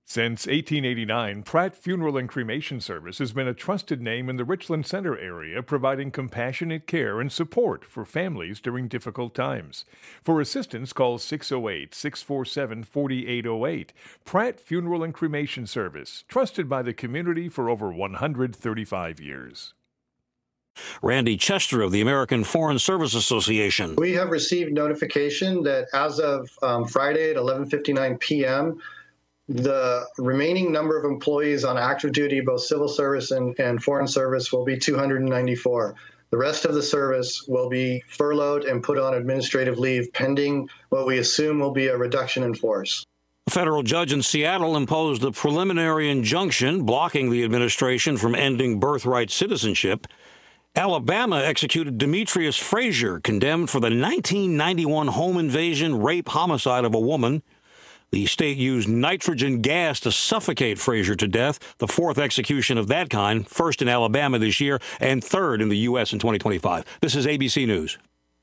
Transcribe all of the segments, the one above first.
Since 1889, Pratt Funeral and Cremation Service has been a trusted name in the Richland Center area, providing compassionate care and support for families during difficult times. For assistance, call 608-647-4808. Pratt Funeral and Cremation Service, trusted by the community for over 135 years. Randy Chester of the American Foreign Service Association. We have received notification that as of Friday at 11:59 p.m., the remaining number of employees on active duty, both civil service and foreign service, will be 294. The rest of the service will be furloughed and put on administrative leave pending what we assume will be a reduction in force. A federal judge in Seattle imposed a preliminary injunction blocking the administration from ending birthright citizenship. Alabama executed Demetrius Frazier, condemned for the 1991 home invasion, rape, homicide of a woman. The state used nitrogen gas to suffocate Frazier to death, the fourth execution of that kind, first in Alabama this year and third in the U.S. in 2025. This is ABC News.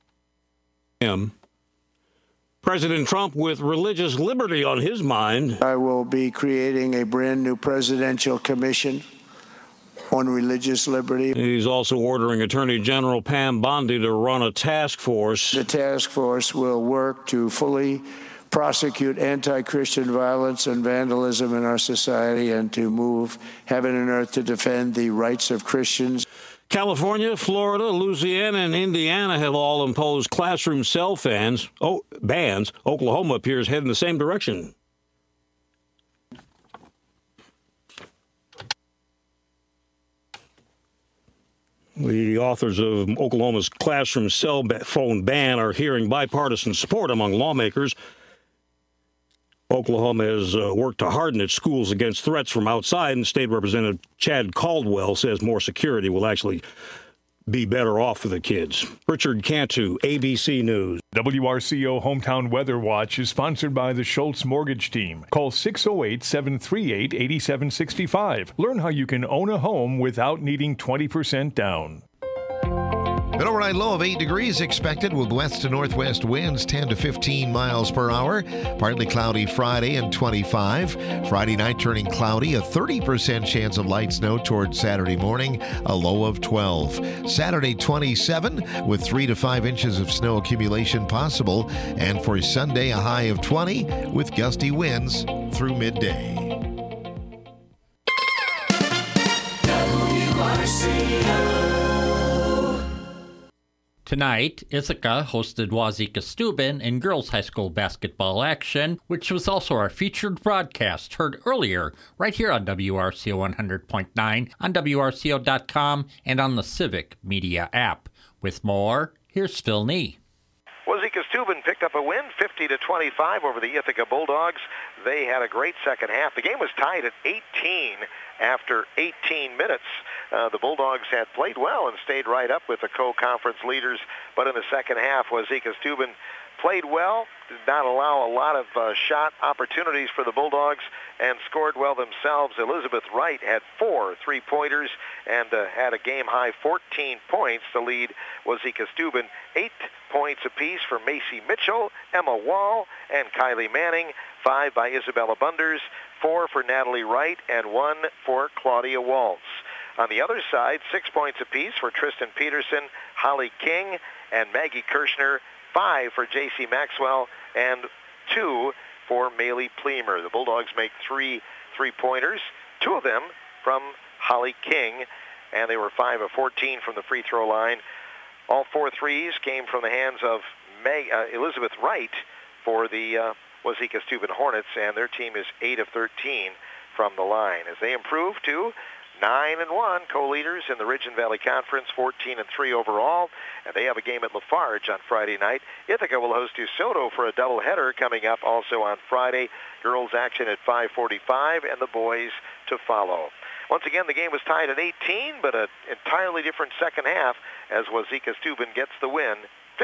President Trump with religious liberty on his mind. I will be creating a brand new presidential commission on religious liberty. He's also ordering Attorney General Pam Bondi to run a task force. The task force will work to fully prosecute anti-Christian violence and vandalism in our society and to move heaven and earth to defend the rights of Christians. California, Florida, Louisiana, and Indiana have all imposed classroom cell bans. Oklahoma appears heading the same direction. The authors of Oklahoma's classroom cell phone ban are hearing bipartisan support among lawmakers. Oklahoma has worked to harden its schools against threats from outside, and State Representative Chad Caldwell says more security will actually be better off for the kids. Richard Cantu, ABC News. WRCO Hometown Weather Watch is sponsored by the Schultz Mortgage Team. Call 608-738-8765. Learn how you can own a home without needing 20% down. An overnight low of 8 degrees expected with west to northwest winds 10 to 15 miles per hour. Partly cloudy Friday and 25. Friday night turning cloudy, a 30% chance of light snow towards Saturday morning, a low of 12. Saturday 27 with 3 to 5 inches of snow accumulation possible. And for Sunday, a high of 20 with gusty winds through midday. Tonight, Ithaca hosted Wazeeka Steuben in girls' high school basketball action, which was also our featured broadcast heard earlier right here on WRCO 100.9, on WRCO.com, and on the Civic Media app. With more, here's Phil Nee. Wazeeka Steuben picked up a win, 50-25 over the Ithaca Bulldogs. They had a great second half. The game was tied at 18 after 18 minutes. The Bulldogs had played well and stayed right up with the co-conference leaders, but in the second half, Wazeeka Steuben played well, did not allow a lot of shot opportunities for the Bulldogs, and scored well themselves. Elizabeth Wright had 4 3-pointers and had a game-high 14 points to lead Wazeeka Steuben. 8 points apiece for Macy Mitchell, Emma Wall, and Kylie Manning. 5 by Isabella Bunders, 4 for Natalie Wright, and 1 for Claudia Waltz. On the other side, 6 points apiece for Tristan Peterson, Holly King, and Maggie Kirshner. 5 for J.C. Maxwell, and 2 for Maylee Pleamer. The Bulldogs make 3 3-pointers, 2 of them from Holly King, and they were 5 of 14 from the free throw line. All 4 threes came from the hands of Elizabeth Wright for the Wazeeka Steuben Hornets, and their team is 8 of 13 from the line. As they improve to 9-1, co-leaders in the Ridge and Valley Conference, 14-3 overall, and they have a game at Lafarge on Friday night. Ithaca will host DeSoto for a doubleheader coming up also on Friday. Girls action at 5:45, and the boys to follow. Once again, the game was tied at 18, but an entirely different second half as Wazeeka Steuben gets the win,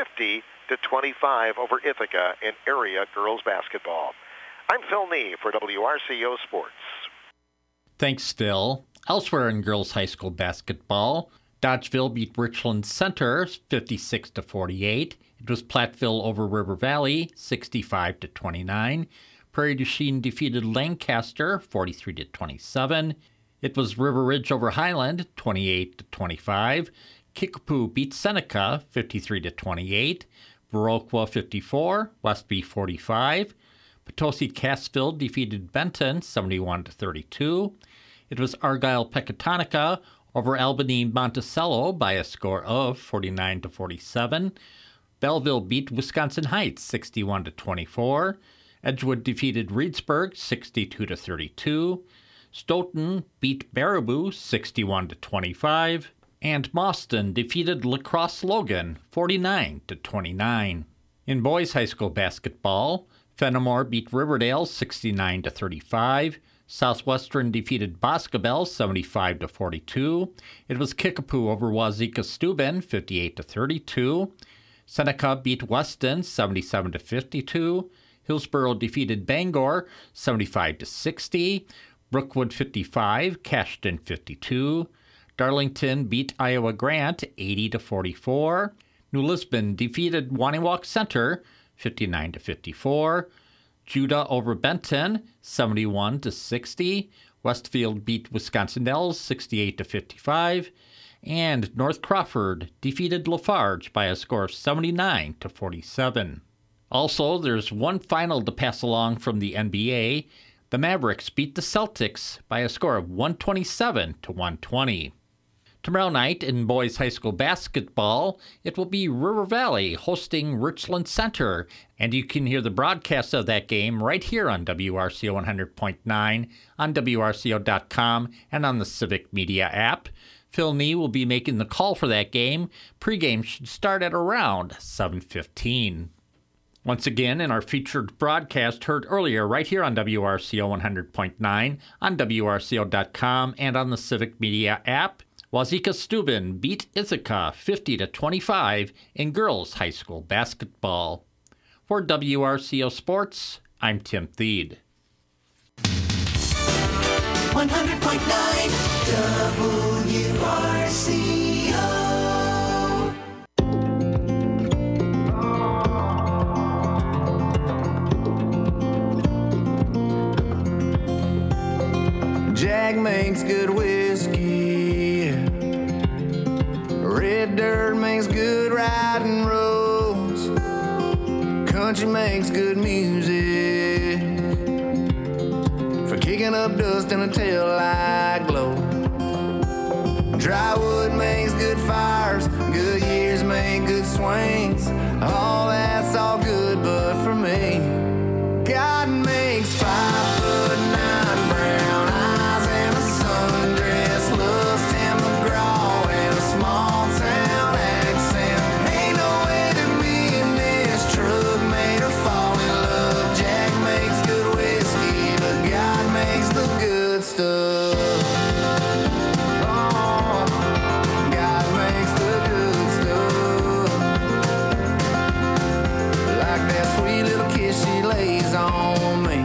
50-25 over Ithaca in area girls basketball. I'm Phil Nee for WRCO Sports. Thanks, Phil. Elsewhere in girls' high school basketball, Dodgeville beat Richland Center 56-48. It was Platteville over River Valley 65-29. Prairie du Chien defeated Lancaster 43-27. It was River Ridge over Highland 28-25. Kickapoo beat Seneca 53-28. Viroqua 54, Westby 45. Potosi Cassville defeated Benton 71-32. It was Argyle Pecatonica over Albany Monticello by a score of 49-47. Belleville beat Wisconsin Heights 61-24. Edgewood defeated Reedsburg 62-32. Stoughton beat Baraboo 61-25. And Mauston defeated La Crosse Logan 49-29. In boys high school basketball, Fenimore beat Riverdale 69-35. Southwestern defeated Boscobel 75-42. It was Kickapoo over Wazeeka Steuben 58-32. Seneca beat Weston 77-52. Hillsborough defeated Bangor 75-60. Brookwood 55, Cashton 52. Darlington beat Iowa Grant 80-44. New Lisbon defeated Waniwak Center 59-54. Judah over Benton 71-60. Westfield beat Wisconsin Dells 68-55. And North Crawford defeated Lafarge by a score of 79-47. Also, there's one final to pass along from the NBA. The Mavericks beat the Celtics by a score of 127-120. Tomorrow night in boys high school basketball, it will be River Valley hosting Richland Center, and you can hear the broadcast of that game right here on WRCO 100.9, on WRCO.com, and on the Civic Media app. Phil Nee will be making the call for that game. Pre-game should start at around 7:15. Once again, in our featured broadcast heard earlier right here on WRCO 100.9, on WRCO.com, and on the Civic Media app, Wazeeka Steuben beat Ithaca 50-25 in girls high school basketball. For WRCO Sports, I'm Tim Thede. 100.9 WRCO. Jack makes good whiskey. Red dirt makes good riding roads. Country makes good music for kicking up dust in a tail-light glow. Dry wood makes good fires. Good years make good swings. All that's all good, but for me, God makes 5'9" brown eyes and a sundress, loves Tim McGraw and a small town accent. Ain't no way to me in this truck made her fall in love. Jack makes good whiskey, but God makes the good stuff. Oh, God makes the good stuff. Like that sweet little kiss she lays on me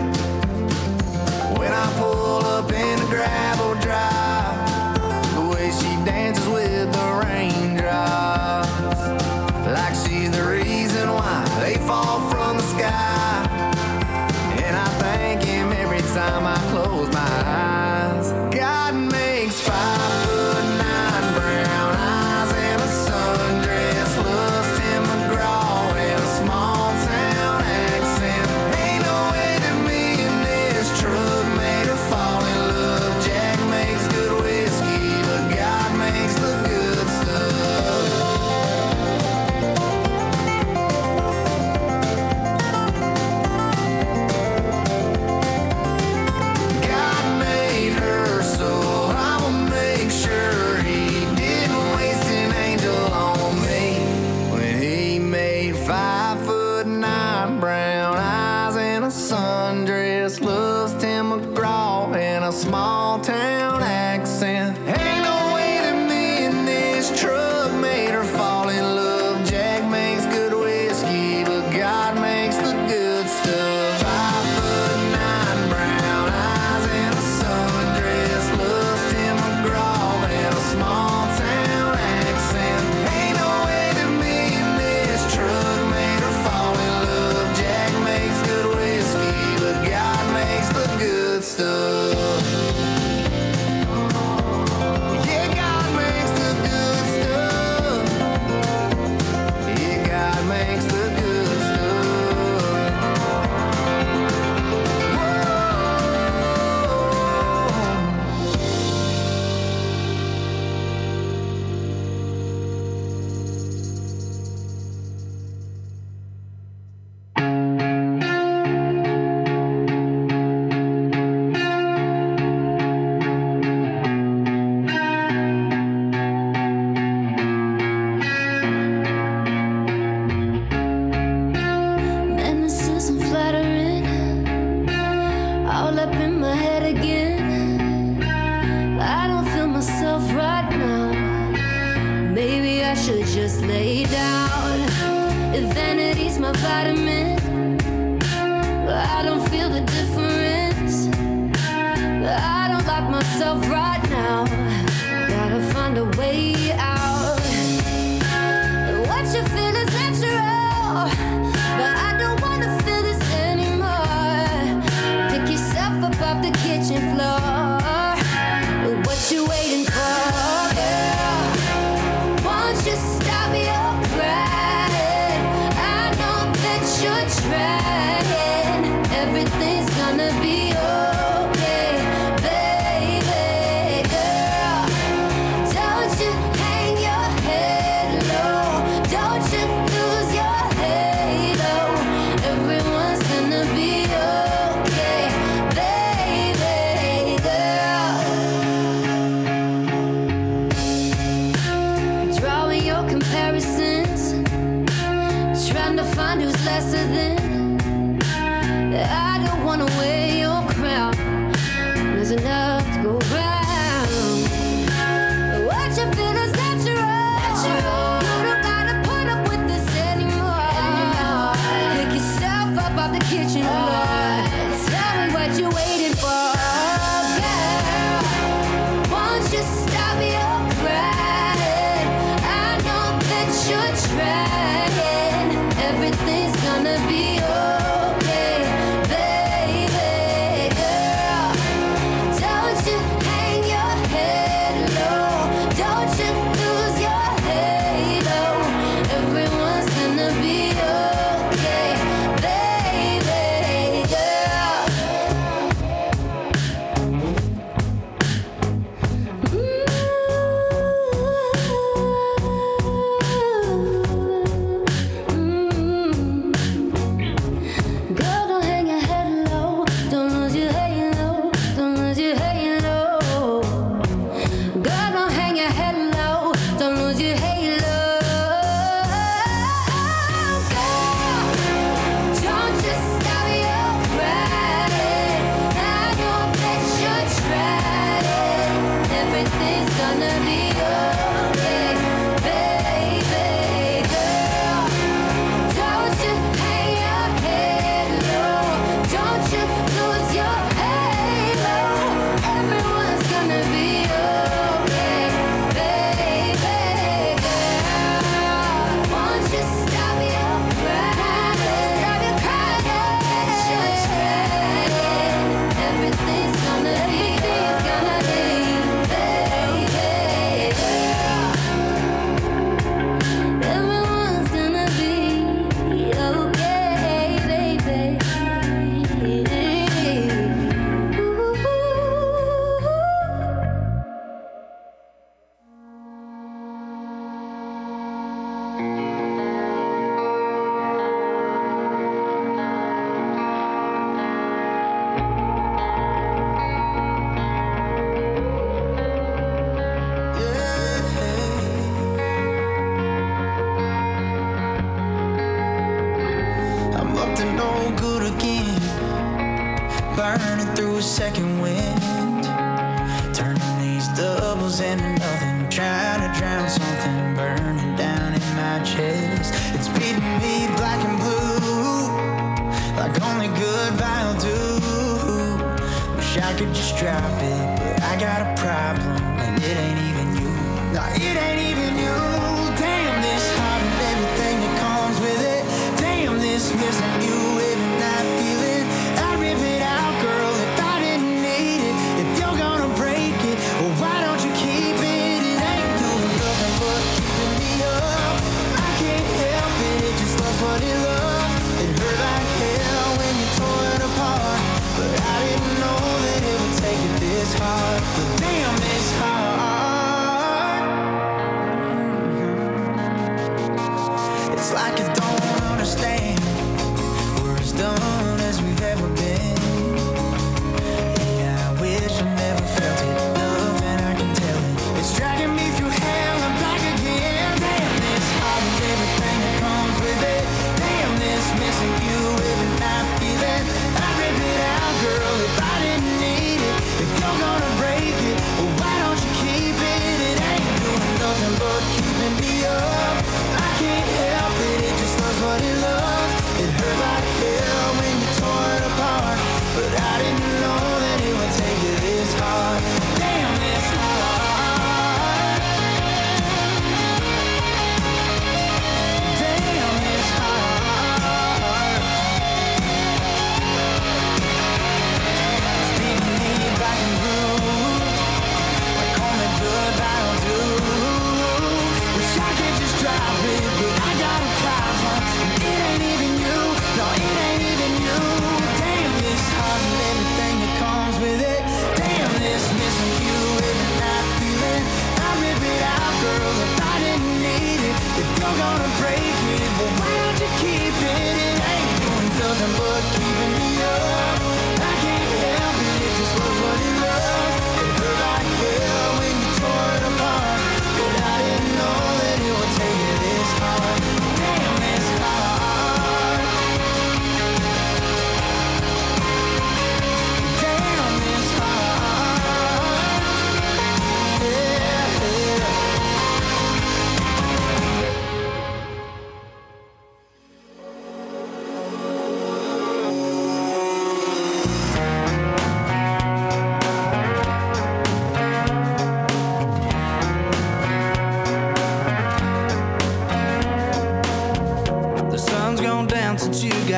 when I pull up in the gravel drive, the way she dances with the raindrops, like she's the reason why they fall from the sky. And I thank him every time I close my eyes. God makes 5'9" brown eyes and a sundress, loves Tim McGraw and a small town accent. Ain't no way to me in this truck made her fall in love. Jack makes good whiskey, but God makes the good stuff. God made her, so I'ma make sure he didn't waste an angel on me when he made 5'9" brown eyes and a sundress, loves Tim McGraw and a small town accent. Ain't no way to me in this truck made her fall in love. Jack makes good whiskey, but God makes the good stuff. 5'9" brown eyes and a sundress, loves Tim McGraw and a small town accent. Ain't no way to me in this truck made her fall in love. Jack makes good whiskey, stuff. Yeah, God makes the good stuff. Yeah, God makes the good stuff. Man, this isn't flattering. All up in my head again. I don't feel myself right now. Maybe I should just lay down. If vanity's my vitamin, I don't feel the difference. I don't like myself right now. Gotta find a way out. What you feel is natural, but I don't wanna feel this anymore. Pick yourself up off the kitchen floor. What you waiting for, girl? Won't you stop your crying? I know that you're trying. Everything's gonna be okay, baby girl. Don't you hang your head low. Don't you lose your halo. Everyone's gonna be okay, baby girl. Drawing your comparisons, trying to find who's lesser than. I don't wanna wear your crown. There's enough to go round. What you feel is natural. You don't gotta put up with this anymore. Pick yourself up off the kitchen floor. Tell me what you're waiting for, girl. Won't you stop your crying? I know that you're trying. Everything's gonna be okay, baby girl. Don't you hang your head low. Don't you lose your halo. Everyone's gonna be okay, baby girl. Girl, don't hang your head low. Don't lose your halo. Don't lose your halo. Girl, don't hang your head low. Don't lose your halo. Girl, don't just stop your crying. I know that you're trying. Everything's gonna be okay, baby girl. Don't you hang your head low. Don't you lose your halo. Everyone's gonna be okay, baby girl. Won't you stop your crying? Stop your crying. You're trying. Everything's gonna be, baby girl. Everyone's gonna be okay, baby. I'm up to no good again, burning through a second wind, turning these doubles into nothing, trying to drown something burning down in my chest. It's beating me black and blue, like only goodbye will do. Wish I could just drop it, but I got a problem, and it ain't even you. No, it ain't even you. Damn this heart and everything that comes with it. Damn this missing you every night feeling. I rip it out, girl, if I didn't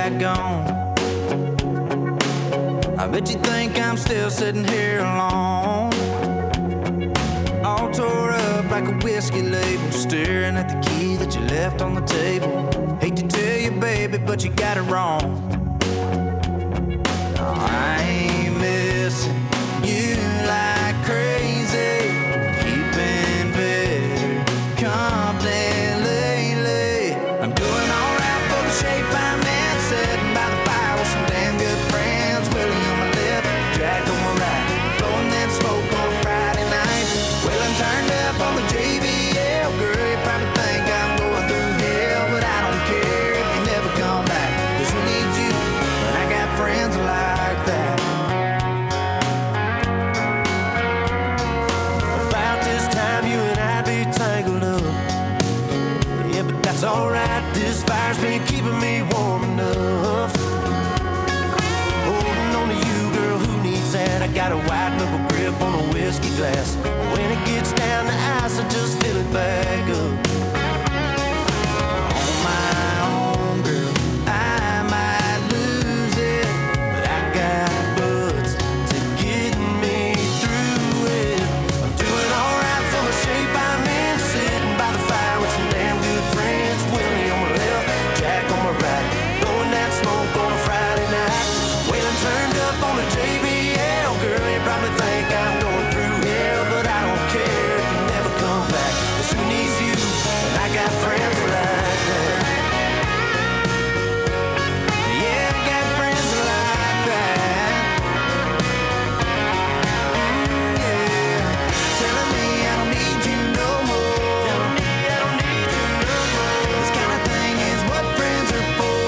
gone. I bet you think I'm still sitting here alone, all tore up like a whiskey label, staring at the key that you left on the table. Hate to tell you, baby, but you got it wrong. No, I ain't missing you like crazy, keeping better company lately. I'm doing alright for the shape I'm in, sitting by the fire with some damn good friends. Willie on my left, Jack on my right, blowing that smoke on a Friday night. Well, I'm turned up on the JBL, girl, you probably think I'm going through hell, but I don't care if you never come back, 'cause who needs you when I got friends like that? About this time you and I'd be tangled up, yeah, but that's alright, this fire's been keeping me warm enough. Holding on to you, girl, who needs that? I got a wide knuckle grip on a whiskey glass. When it gets down to ice, I just fill it back up. On my own, girl, I might lose it, but I got buds to get me through it. I'm doing alright for the shape I'm in, sitting by the fire with some damn good friends. Willie on my left, Jack on my right, blowing that smoke on a Friday night. Waylon turned up on the JBL, girl, you probably think I'm going through hell, but I don't care if you never come back, 'cause who needs you when I got friends like that? Yeah, I got friends like that. Yeah, telling me I don't need you no more. Telling me I don't need you no more. This kind of thing is what friends are for.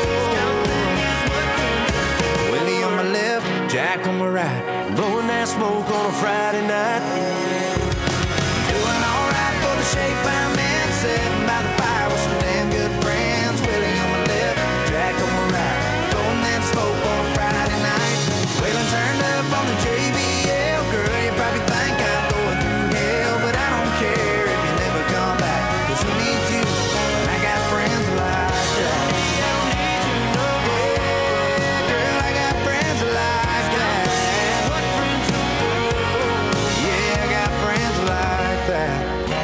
Willie on my left, Jack on my right, blowing that smoke on a Friday night. Doing alright for the shape I'm in, sitting by the fire with some damn good friends. Willie on my left, Jack on my right, blowing that smoke on a Friday night. Waylon turned up on the JBL, girl, you probably think I'm going through hell, but I don't care if you never come back, 'cause who needs you when I got friends like that? I don't need you no more. Girl, I got friends like that. What friends are for? Yeah, I got friends like that.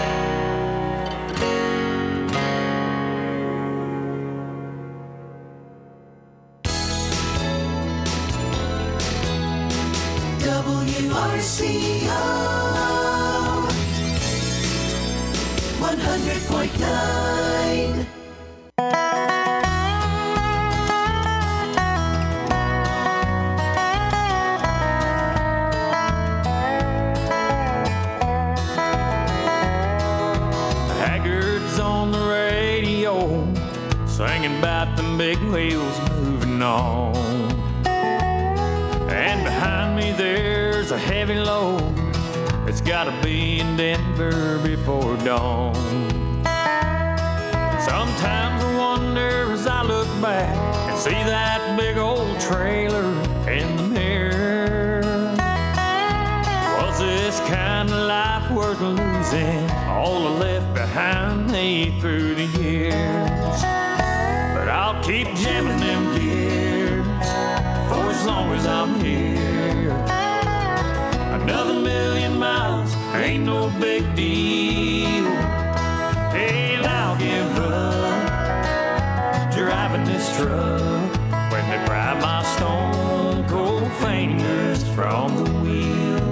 WRCO 100.9. Haggard's on the radio, singing about the big wheels moving on. And behind me there's a heavy load, it's gotta be in Denver before dawn. Sometimes I wonder as I look back and see that big old trailer in the mirror, was this kind of life worth losing? All I left behind me through the years. But I'll keep jamming them gears for as long as I'm here. Another million miles ain't no big deal, and I'll give up driving this truck when they pry my stone cold fingers from the wheel.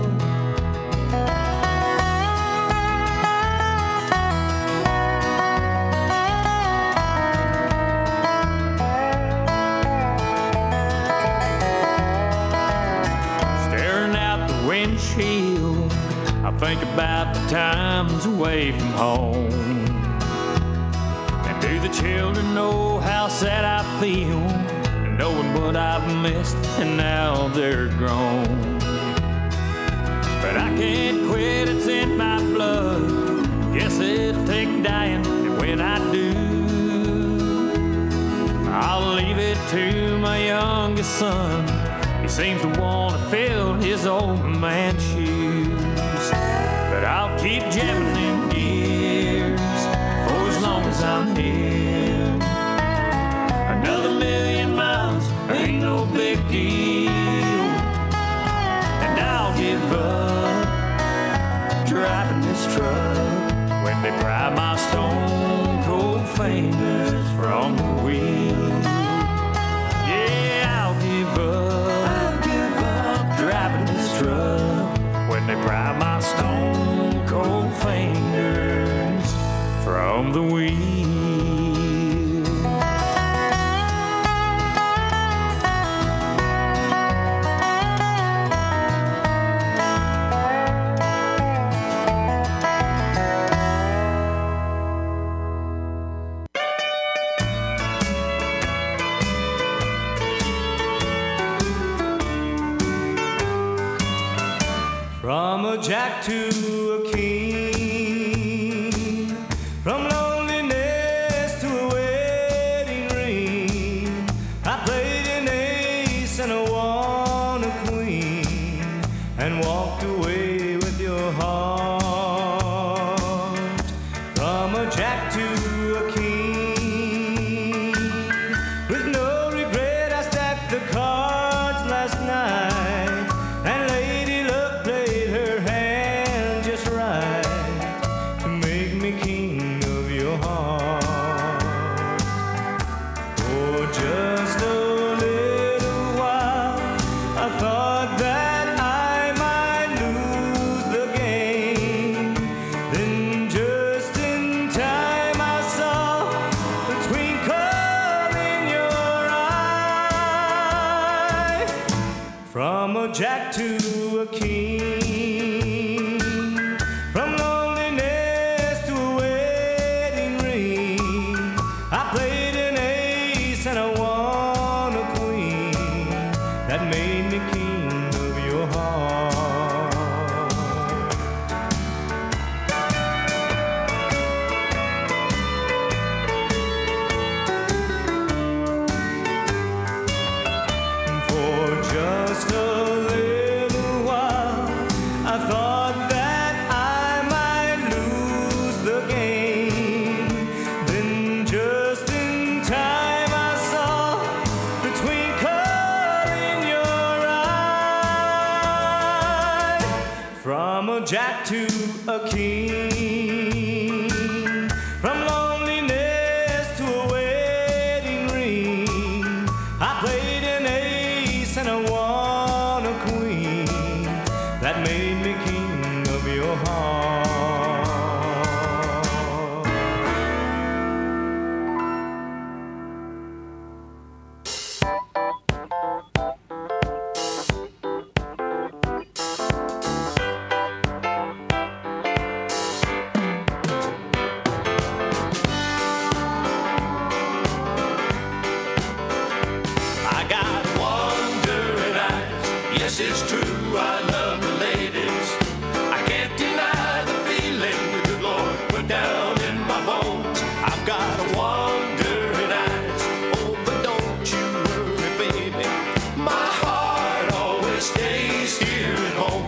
Windshield, I think about the times away from home. And do the children know how sad I feel, knowing what I've missed and now they're grown? But I can't quit, it's in my blood. Guess it'll take dying, and when I do, I'll leave it to my youngest son. He seems to want to fill his old man's shoes. But I'll keep jamming them gears for as long as I'm here. Another million miles no big deal. And I'll give up driving this truck when they pry my stone cold fingers from the wheel. Yeah, I'll give up driving this truck when they pry my stone cold fingers from the wheel. From a jack to a king, from loneliness to a wedding ring, I played an ace and I won a queen, and walked away with your heart. From a jack to a king, with no regret I stacked the cards last night, and Lady Luck played her hand just right to make me king of your heart. For just a little while I thought that I might lose the game. Then just in time I saw the twinkle in your eye. From a jack to a king, from loneliness to a wedding ring, I played an ace and I won a queen, that made me king of your heart. For just a little while I thought that I might lose the game. Then just in time I saw the twinkle in your eye. From a jack to a king, from loneliness to a wedding ring, I played an ace and I won a queen, that made me king of your heart. I got wandering eyes. Yes, it's true, I love the ladies. I can't deny the feeling the good Lord put down in my bones. I've got wandering eyes. Oh, but don't you worry, baby. My heart always stays here at home.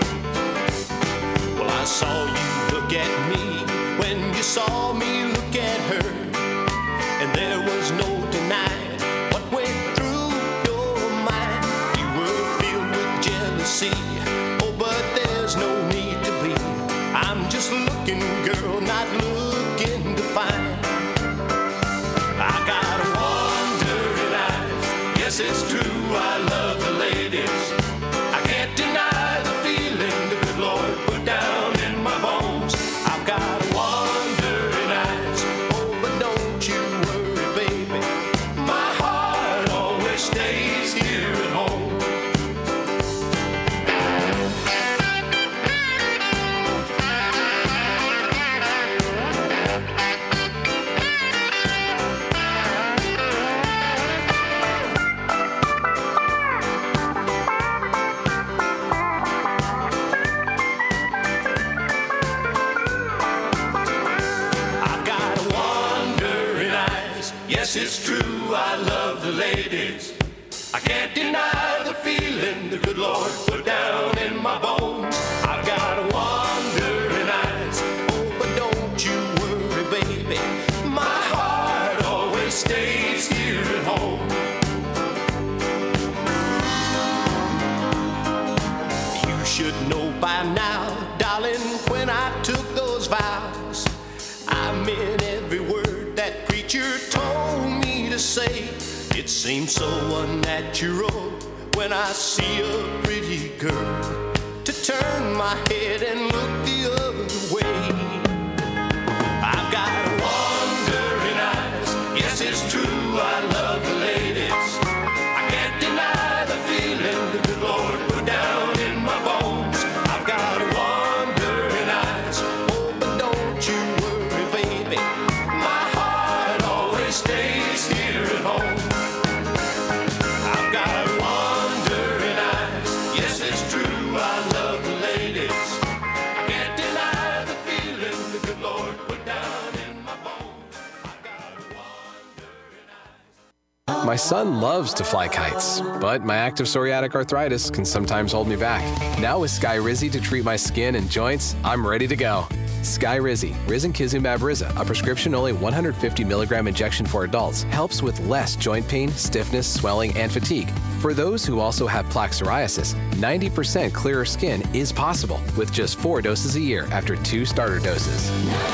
Well, I saw you look at me when you saw me look at her, and there was no denying what went through your mind. You were filled with jealousy. Oh, but there's no need to be. I'm just looking, girl, not looking to find. I got wandering eyes. Yes, it's true, I love the ladies. I can't deny the feeling the good Lord put down in my bones. I've got wandering eyes. Oh, but don't you worry, baby. My heart always stays here at home. I've got wandering eyes. Yes, it's true, I love the ladies. I can't deny the feeling the good Lord put down in my bones. I've got wandering eyes. Oh, but don't you worry, baby. My heart always stays here at home. You should know by now, darling, when I took those vows, I meant every word that preacher told me to say. It seems so unnatural when I see a pretty girl to turn my head and look the other way. I've got wandering eyes, yes it's true, I love the ladies. I can't deny the feeling the good Lord put down in my bones. I've got wandering eyes, oh but don't you worry baby, my heart always stays here at home. I've got wandering eyes, yes it's true, I love the ladies. I can't deny the feeling the good Lord put down in my bones. I've got wandering eyes. My son loves to fly kites, but my active psoriatic arthritis can sometimes hold me back. Now with Skyrizi to treat my skin and joints, I'm ready to go. Skyrizi, risankizumab Riza, a prescription-only 150 milligram injection for adults, helps with less joint pain, stiffness, swelling, and fatigue. For those who also have plaque psoriasis, 90% clearer skin is possible with just 4 doses a year after 2 starter doses.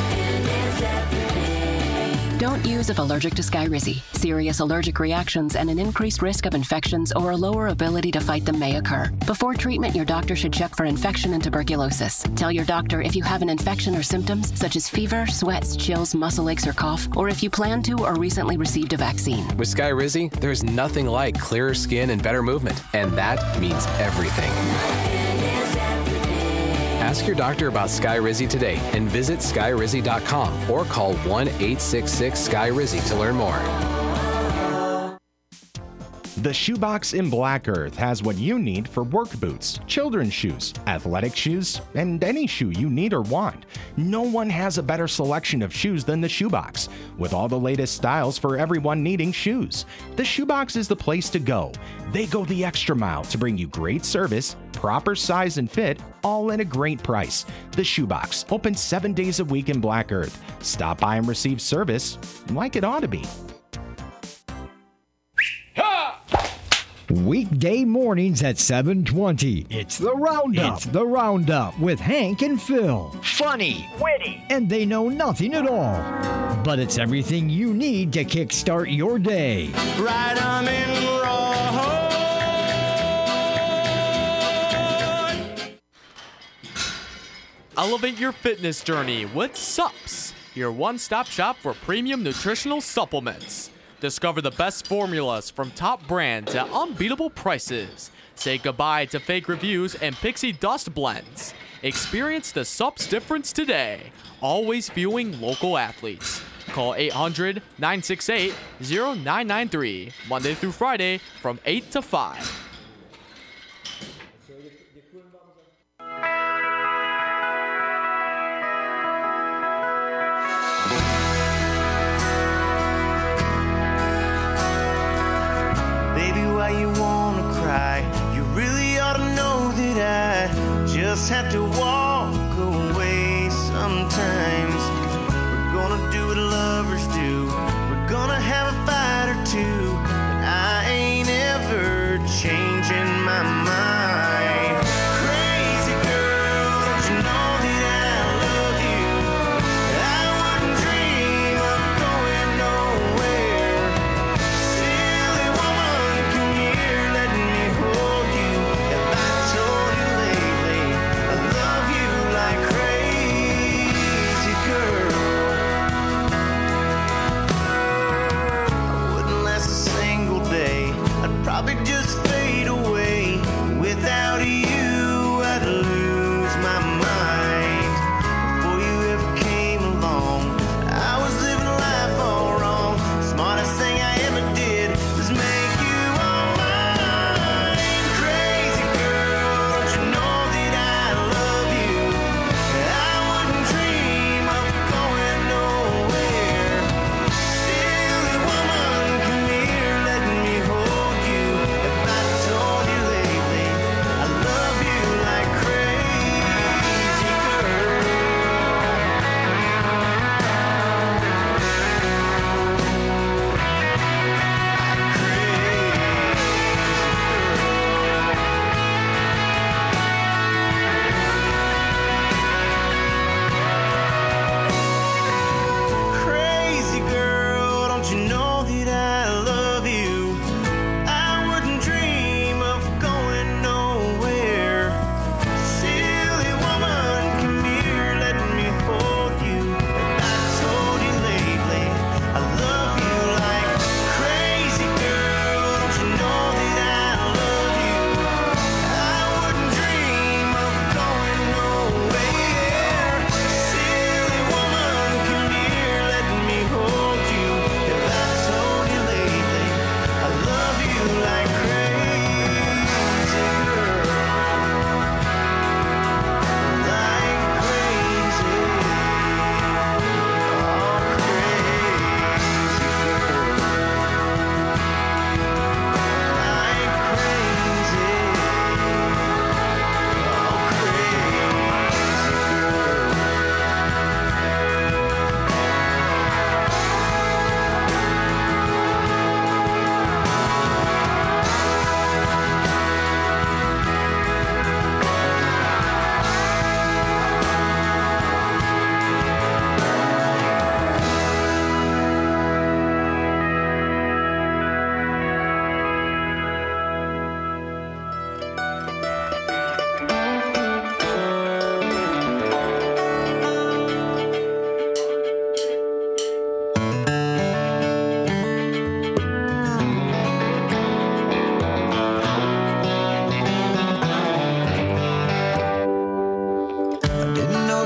Don't use if allergic to Skyrizi. Serious allergic reactions and an increased risk of infections or a lower ability to fight them may occur. Before treatment, your doctor should check for infection and tuberculosis. Tell your doctor if you have an infection or symptoms such as fever, sweats, chills, muscle aches, or cough, or if you plan to or recently received a vaccine. With Skyrizi, there's nothing like clearer skin and better movement, and that means everything. Ask your doctor about Skyrizi today and visit skyrizi.com or call 1-866-SKYRIZI to learn more. The Shoebox in Black Earth has what you need for work boots, children's shoes, athletic shoes, and any shoe you need or want. No one has a better selection of shoes than the Shoebox, with all the latest styles for everyone needing shoes. The Shoebox is the place to go. They go the extra mile to bring you great service, proper size and fit, all at a great price. The Shoebox, open 7 days a week in Black Earth. Stop by and receive service like it ought to be. Weekday mornings at 7:20. It's the Roundup. It's the Roundup with Hank and Phil. Funny, witty, and they know nothing at all. But it's everything you need to kickstart your day. Right on in Elevate your fitness journey with SUPS, your one-stop shop for premium nutritional supplements. Discover the best formulas from top brands at unbeatable prices. Say goodbye to fake reviews and pixie dust blends. Experience the SUPS difference today. Always fueling local athletes. Call 800-968-0993, Monday through Friday from 8 to 5. Baby, why you wanna cry? You really ought to know that I just have to walk away sometimes. We're gonna do what lovers do. We're gonna have a fight or two, but I ain't ever changing my mind. Crazy girl, don't you know that I love you? I wouldn't dream of going nowhere. Silly woman, come here, let me hold you. Have I told you lately I love you like crazy?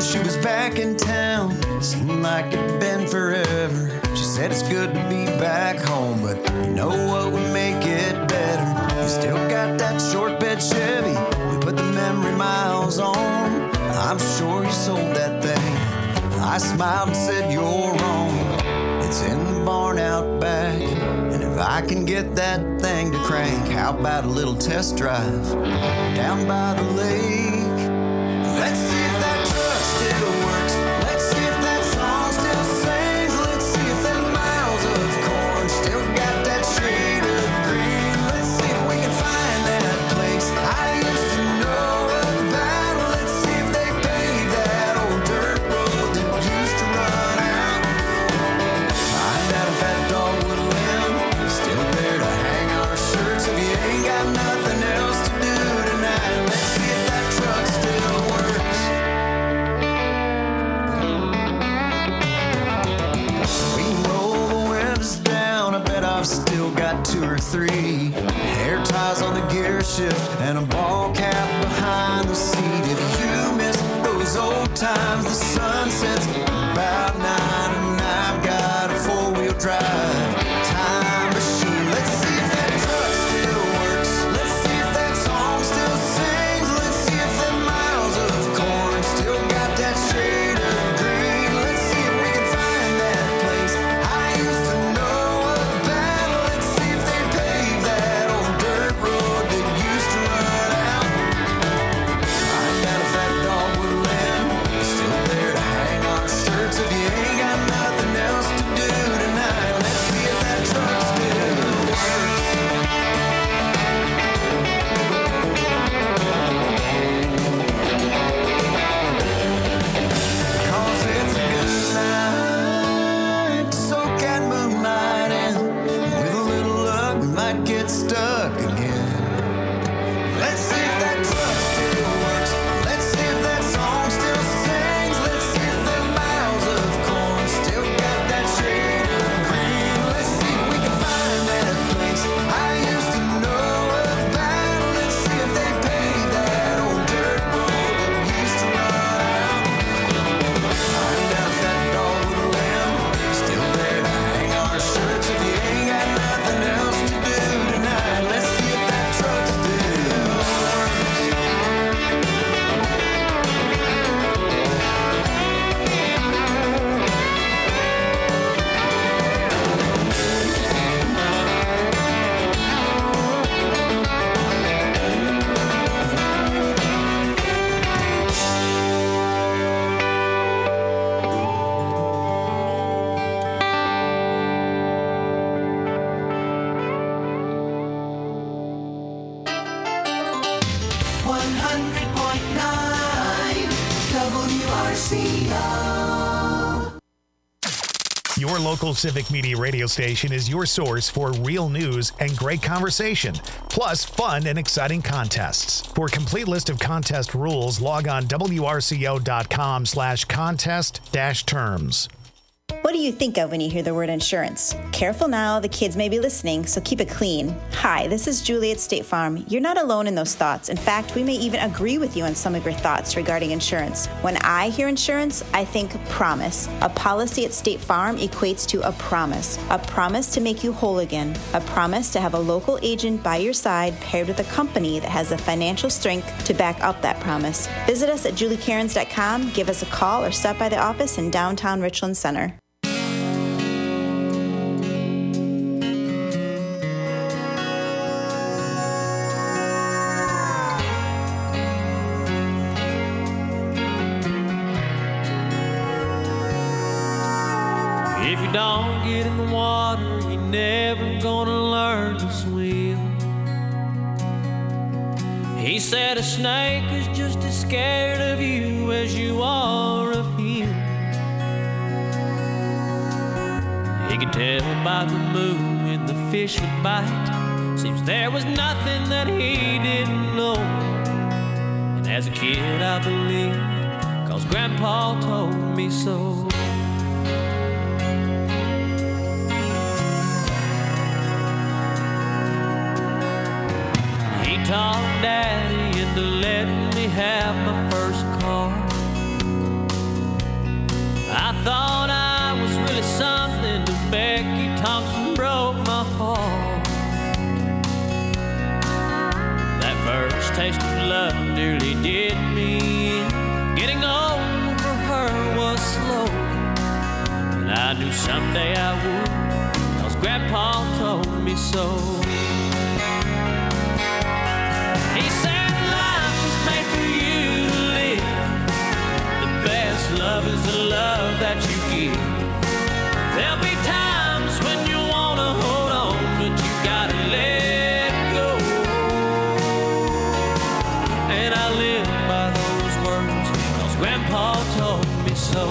she was back in town. Seemed like it'd been forever. She said it's good to be back home, but you know what would make it better? You still got that short bed Chevy we put the memory miles on. I'm sure you sold that thing. I smiled and said you're wrong. It's in the barn out back, and if I can get that thing to crank, how about a little test drive down by the lake? Let's see if that truck still works. Let's see if that song still sings. Let's see if them miles of corn still got that shade of green. Let's see if we can find that place I used to know about. Let's see if they paved that old dirt road that used to run out. Find out if that dogwood limb is still there to hang our shirts. If you ain't got nothing else to do tonight, let's see if that truck still works. We can roll the windows down. I bet I've still got 2 or 3 hair ties on the gear shift and a ball cap behind the seat. If you miss those old times, the sun sets about 9, and I've got a 4-wheel drive time machine. Let's see if that truck still works. Let's see if that song still sings. Let's see if them miles of corn still got that shade of green. Let's see if we can find that place I used to know about. Let's see if they paved that old dirt road that used to run out. Find out if that dogwood limb is still there to hang our shirts. If you ain't got nothing else to do tonight, let's see if that truck still works. 'Cause it's a good night to soak that moonlight in. With a little luck, we might get stuck again. Let's see if that truck still works. Let's see if that song still sings. Let's see if the miles of corn still got that shade of green. Let's see if we can find that place I used to know about. Let's see if they paved that old dirt road that used to run out. Find out if that dogwood limb is still there to hang our shirts. If you ain't got nothing else to do tonight, let's see if that truck still works. WRCO. Your local Civic Media radio station is your source for real news and great conversation, plus fun and exciting contests. For a complete list of contest rules, log on wrco.com/contest-terms. What do you think of when you hear the word insurance? Careful now, the kids may be listening, so keep it clean. Hi, this is Julie at State Farm. You're not alone in those thoughts. In fact, we may even agree with you on some of your thoughts regarding insurance. When I hear insurance, I think promise. A policy at State Farm equates to a promise to make you whole again, a promise to have a local agent by your side paired with a company that has the financial strength to back up that promise. Visit us at juliecairns.com, give us a call, or stop by the office in downtown Richland Center. If you don't get in the water, you're never gonna learn to swim. He said a snake is just as scared of you as you are of him. He could tell by the moon when the fish would bite. Seems there was nothing that he didn't know. And as a kid I believed, 'cause Grandpa told me so. He talked Daddy into letting me have my first car. taste of love nearly did me in. Getting over her was slow, and I knew someday I would, 'cause Grandpa told me so. He said life was made for you to live. The best love is the love that you give. There'll be times when you wanna hold on, but you gotta let go. And I live by those words, 'cause Grandpa told me so.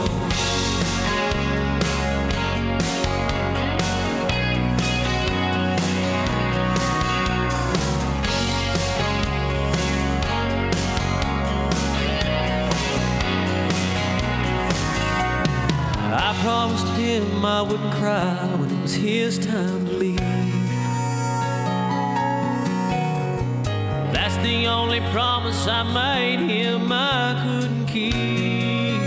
I promised him I wouldn't cry when it was his time to leave. That's the only promise I made him I couldn't keep.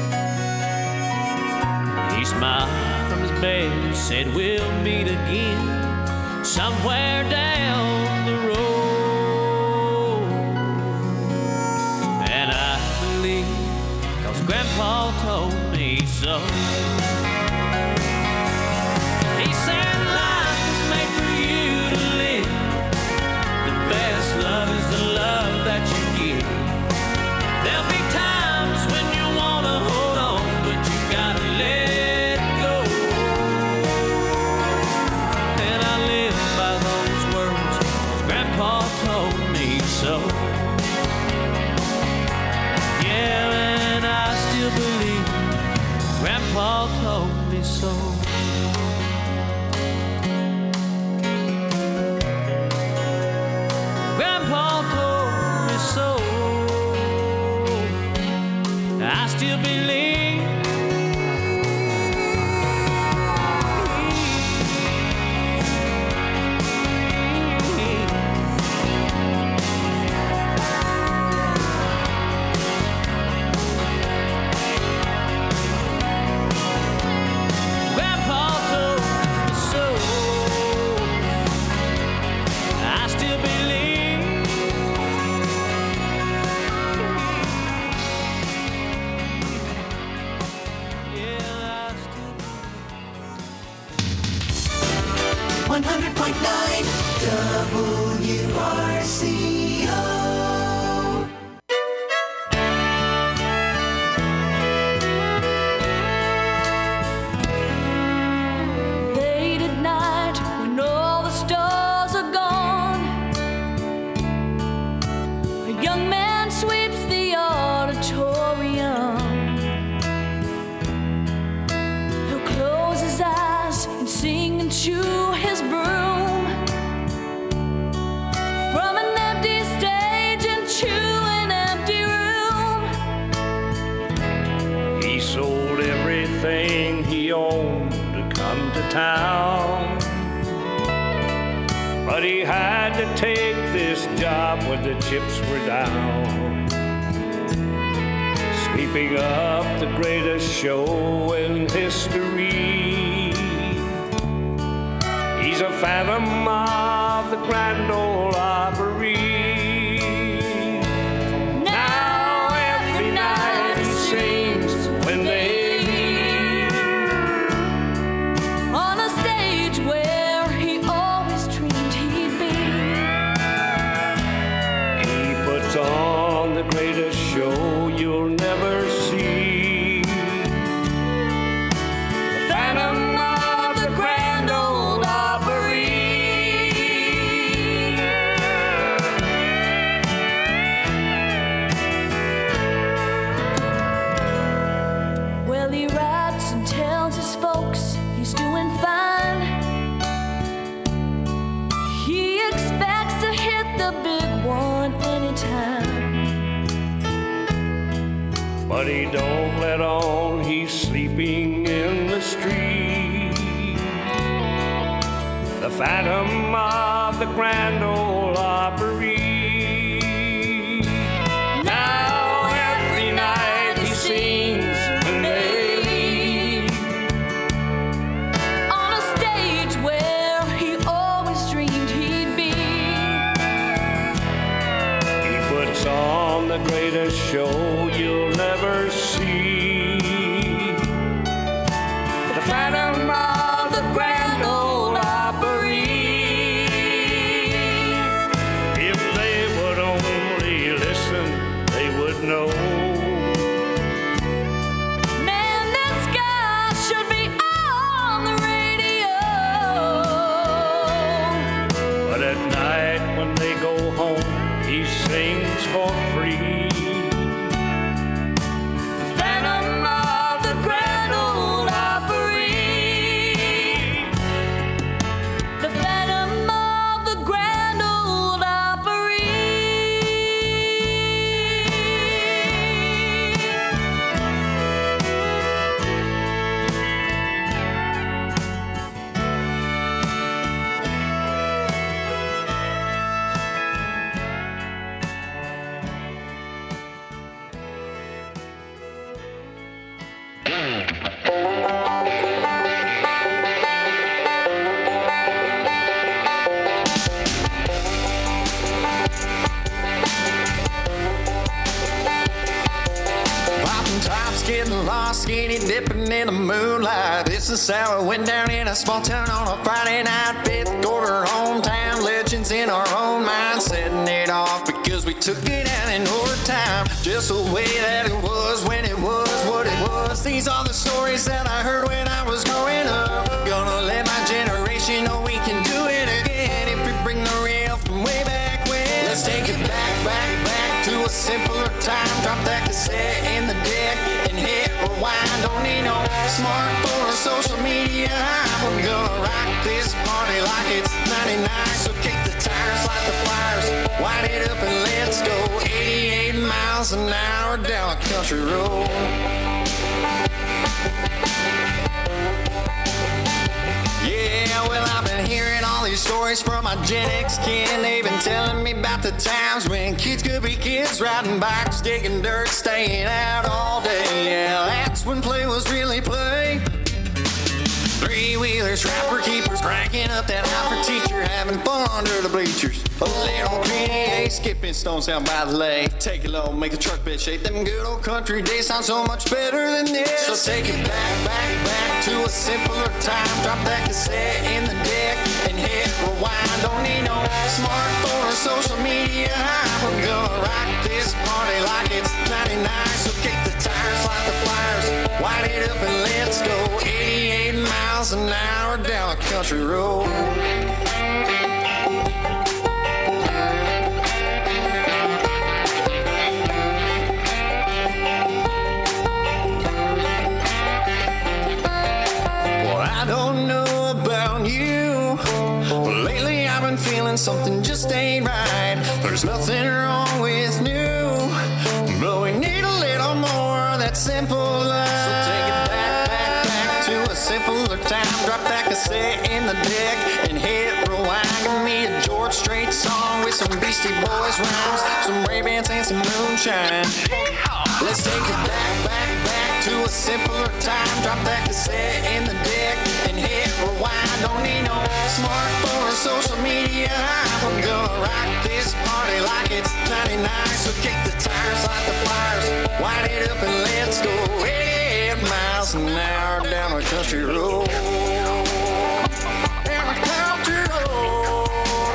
He smiled from his bed and said we'll meet again somewhere down the road. And I believe, 'cause Grandpa told me so. He said life is made for you to live. The best love is the love that you give. There'll be times when you wanna hold on, but you gotta let go. And I live by those words, 'cause Grandpa told me so. Yeah, and I still believe Grandpa told me so. Grandpa told me so. I still believe. WRCO. Late at night when all the stars are gone, a young man sweeps the auditorium. He'll close his eyes and sing and chew his broom. From an empty stage into an empty room. He sold everything he owned to come to town, but he had to take this job when the chips were down. Sweeping up the greatest show in history. He's a phantom of the Grand Ole Opry. Now every night he sings when they leave. On a stage where he always dreamed he'd be. He puts on the greatest show you'll never see. The Phantom of the Grand Ole Opry. Well, he writes and tells his folks he's doing fine. He expects to hit the big one anytime. But he don't let on he's sleeping in the street. The Phantom of the Grand Ole Opry. Now every night he sings when they leave. On a stage where he always dreamed he'd be. He show you'll never see. The Phantom of the Grand Ole Opry. If they would only listen, they would know. Man, this guy should be on the radio. But at night when they go home, he sings for free. Phantom of the Grand Ole Opry. The Phantom of the Grand Ole Opry. Popping tops, getting lost, skinny dipping in the moonlight. This is how it went down in a small town on a Friday night. Fifth quarter hometown legends in our own mind, setting it off because we took it out in overtime. Just the way that it was when it was what it was. These are the stories that I heard when I was growing up. Gonna let my generation know we can do it again if we bring the real from way back when. Let's take it back to a simpler time. Drop that cassette in the deck and hit rewind. Don't need no smartphone or social media. We're gonna rock this party like it's 99. So kick the tires, light the flyers, wind it up and let's go. 88 miles an hour down a country road. Yeah, well, I've been hearing all these stories from my Gen X kin. They've been telling me about the times when kids could be kids, riding bikes, digging dirt, staying out all day. Yeah, that's when play was really play. Three-wheelers, rapper keepers, cranking up that Alfred teacher, having fun under the bleachers. A little PDA, skipping stones down by the lake. Take it low, make a truck bed shake. Them good old country days sound so much better than this. So take it back to a simpler time. Drop that cassette in the deck and hit rewind. Don't need no smartphone or social media. We're gonna rock this party like it's 99. So kick the tires, light the flyers, wind it up and let's go. 88 miles an hour down a country road. Well, I don't know about you, but lately I've been feeling something just ain't right. There's nothing wrong with new, but we need a little more of that simple love. So take it back to a simpler time. Drop that cassette in the deck and hit rewind. Give me a George Strait song with some Beastie Boys rhymes, some Ray-Bans and some moonshine. Let's take it back to a simpler time. Drop that cassette in the deck and hit rewind. Don't need no smartphone or social media. We're gonna rock this party like it's 99. So kick the tires, light the flyers, wind it up and let's go. 88 miles an hour down a country road. Down a country road.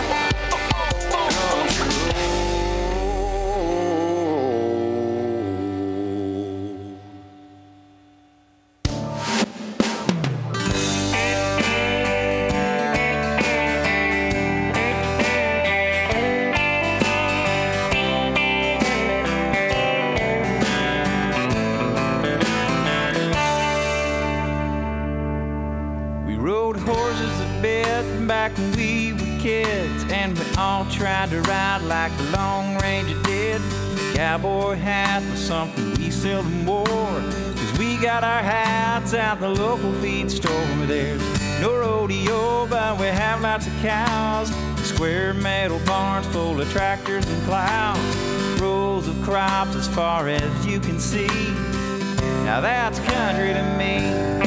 Back when we were kids, and we all tried to ride like the Long Ranger did. The cowboy hat was something we seldom wore, 'cause we got our hats at the local feed store. There's no rodeo, but we have lots of cows, square metal barns full of tractors and plows, rows of crops as far as you can see. Now that's country to me.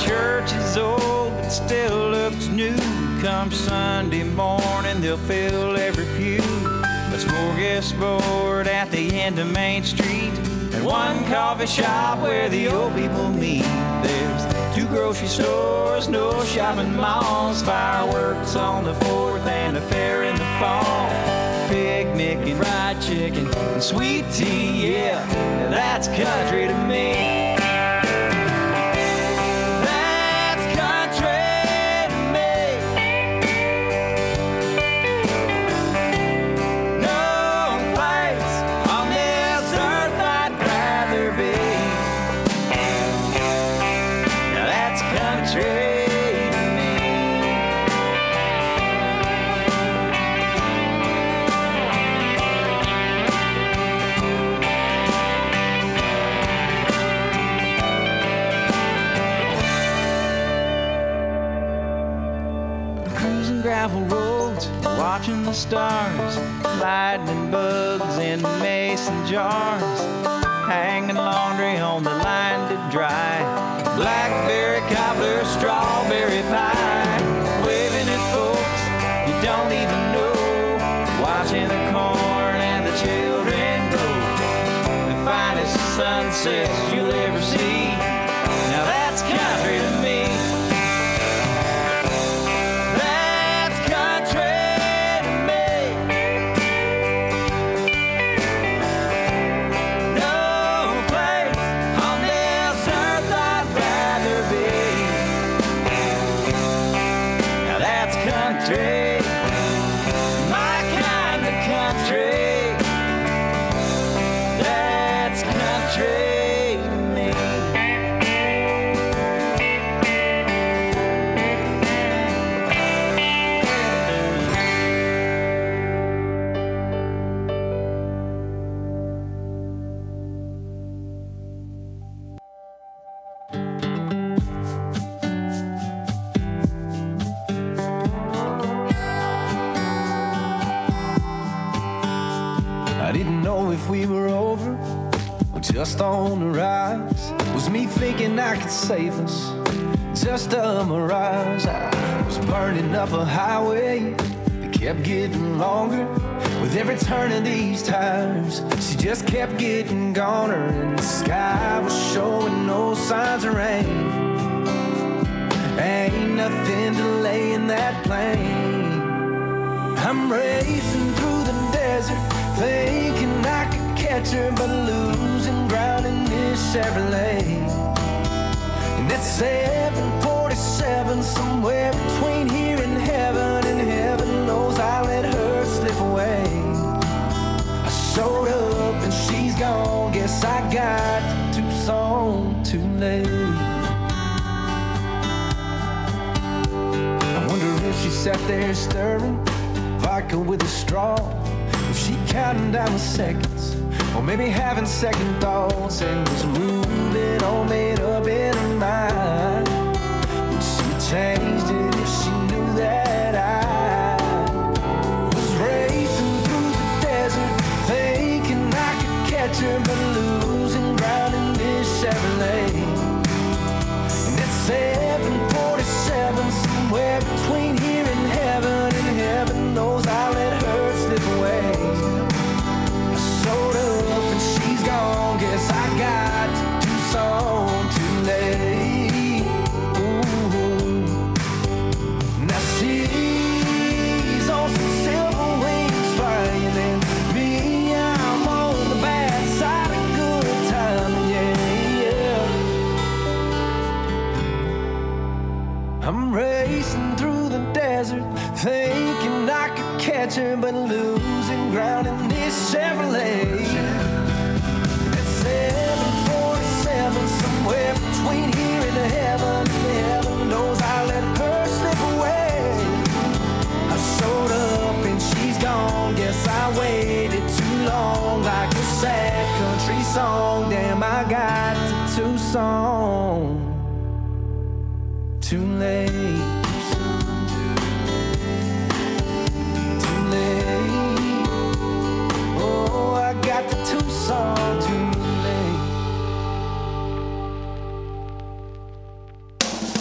church is old but still looks new. Come Sunday morning, they'll fill every pew. A smorgasbord at the end of Main Street, and one coffee shop where the old people meet. There's 2 grocery stores, no shopping malls, fireworks on the 4th and a fair in the fall. Picnic and fried chicken and sweet tea, yeah, that's country to me. Gravel roads, watching the stars, lightning bugs in mason jars, hanging laundry on the line to dry, blackberry cobbler, strawberry pie, waving at folks you don't even know, watching the corn and the children grow, the finest sunsets you'll ever see. Now that's country to me. Just on the rise, was me thinking I could save us. Just a mirage. I was burning up a highway that kept getting longer with every turn of these tires. She just kept getting goner, and the sky was showing no signs of rain. Ain't nothing delaying that plane. I'm racing through the desert, thinking I could catch her, but losing ground in this Chevrolet. And that's 747, somewhere between here and heaven knows I let her slip away. I showed up and she's gone, guess I got to Tucson too late. I wonder if she sat there stirring vodka with a straw, if she counting down the seconds, or maybe having second thoughts and was moving all made up in her mind. Would she changed it if she knew that I was racing through the desert, thinking I could catch her, but losing ground in this Chevrolet. And it's 747, somewhere between here and heaven knows I let her slip away. I showed up and she's gone, guess I got to Tucson too late. Ooh. Now she's on some silver wings flying, and me, I'm on the bad side of good time, yeah. I'm racing through the desert, thinking I could catch her, but losing ground in this Chevrolet. At 747, somewhere between here and heaven knows I let her slip away. I showed up and she's gone, guess I waited too long, like a sad country song. Damn, I got to Tucson too late. Oh, I got the Tucson too late.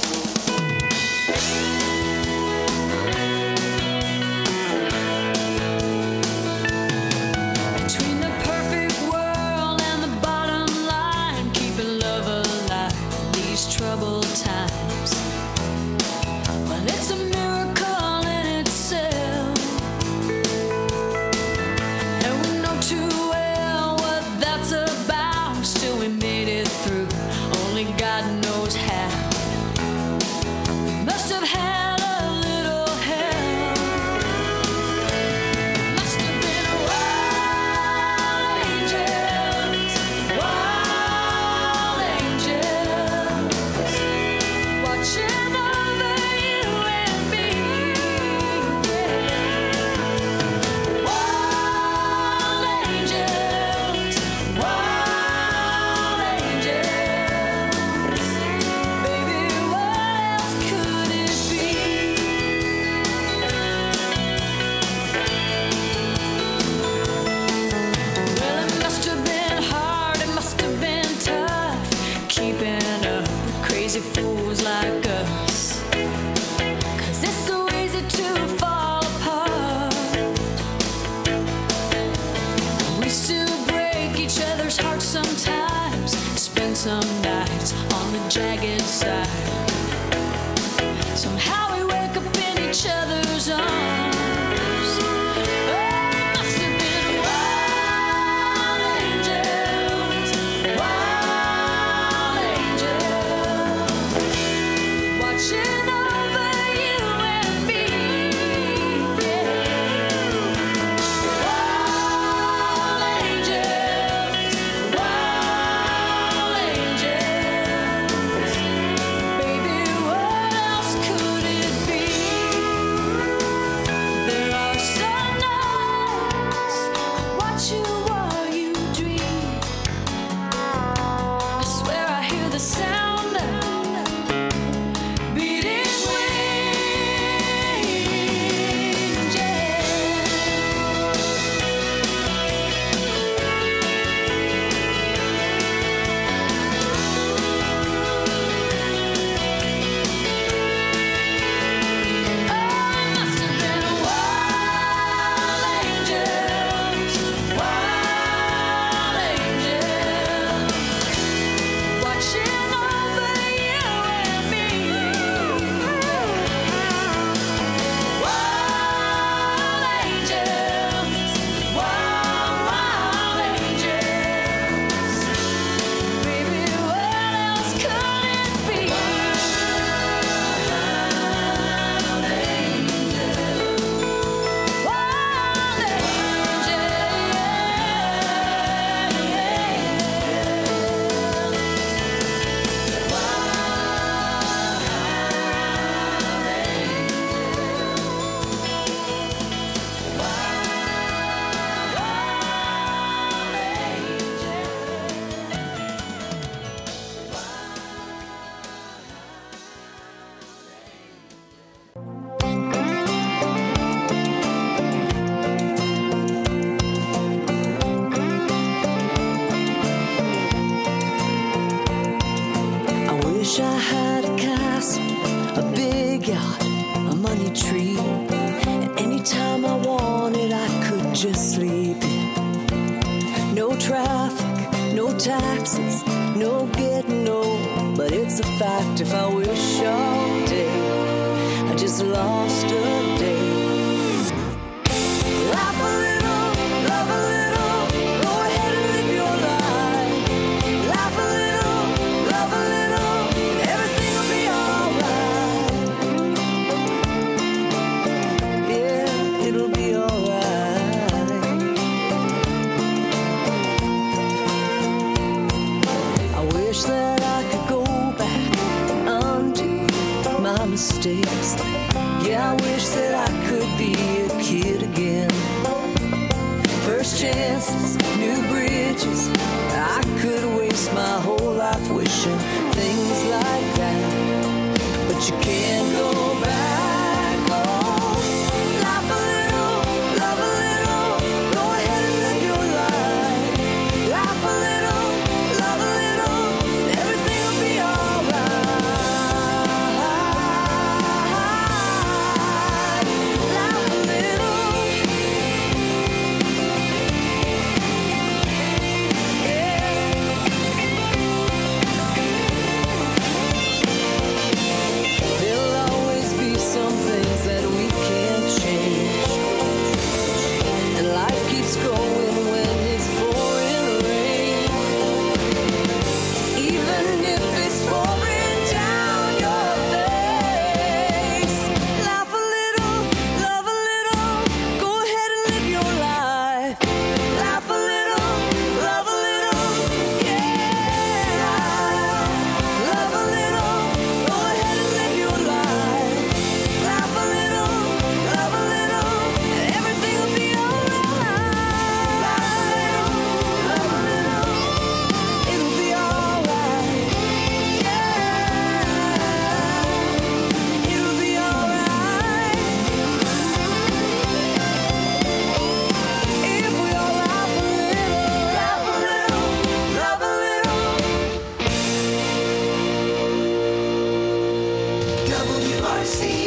WRCO.